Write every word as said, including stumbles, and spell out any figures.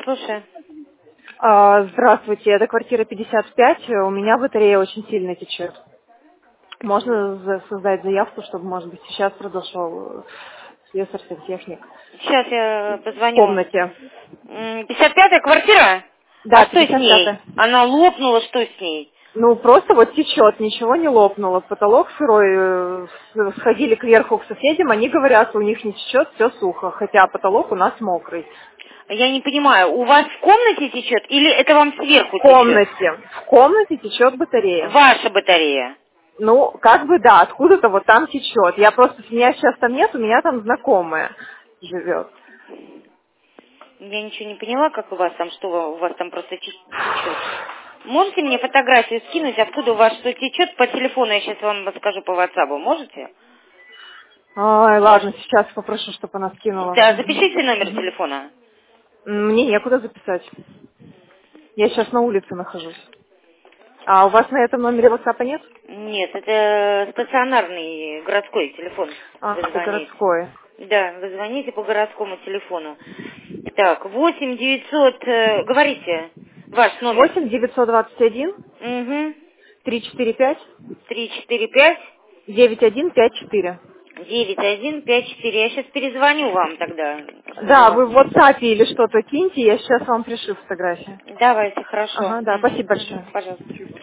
слушаю. А, Здравствуйте, это квартира пятьдесят пять, у меня батарея очень сильно течет. Можно за- создать заявку, чтобы, может быть, сейчас произошел слесарь, сантехник Сейчас я в позвоню. комнате. М, пятьдесят пятая квартира? А Да, что с пятьдесят ней? пятая. Она лопнула, что с ней? Ну, просто вот течет, ничего не лопнуло. Потолок сырой, э, с- сходили кверху к соседям, они говорят, у них не течет, все сухо, хотя потолок у нас мокрый. Я не понимаю, у вас в комнате течет или это вам сверху В течет? комнате, в комнате течет батарея. Ваша батарея. Ну, как бы да, откуда-то вот там течет. Я просто, меня сейчас там нет, у меня там знакомая живет. Я ничего не поняла, как у вас там, что у вас там просто те- течет. Можете мне фотографию скинуть, откуда у вас что течет? По телефону я сейчас вам расскажу по ватсапу. Можете? Ой, Ваш... ладно, сейчас попрошу, чтобы она скинула. Да, Мгм. запишите номер Мгм. телефона. Мне некуда записать. Я сейчас на улице нахожусь. А у вас на этом номере WhatsApp нет? Нет, это стационарный городской телефон. А, Вы это звоните. городской. Да, вы звоните по городскому телефону. Так, восемь девятьсот, э, говорите, ваш номер. восемь девятьсот двадцать один Угу. три четыре пять три четыре пять девять один пять четыре. девять один пять четыре. Я сейчас перезвоню вам тогда, чтобы Да, вас... вы в WhatsApp или что-то киньте, я сейчас вам пришлю фотографии. Давайте, хорошо. Ага, да, Угу, спасибо угу, большое. пожалуйста.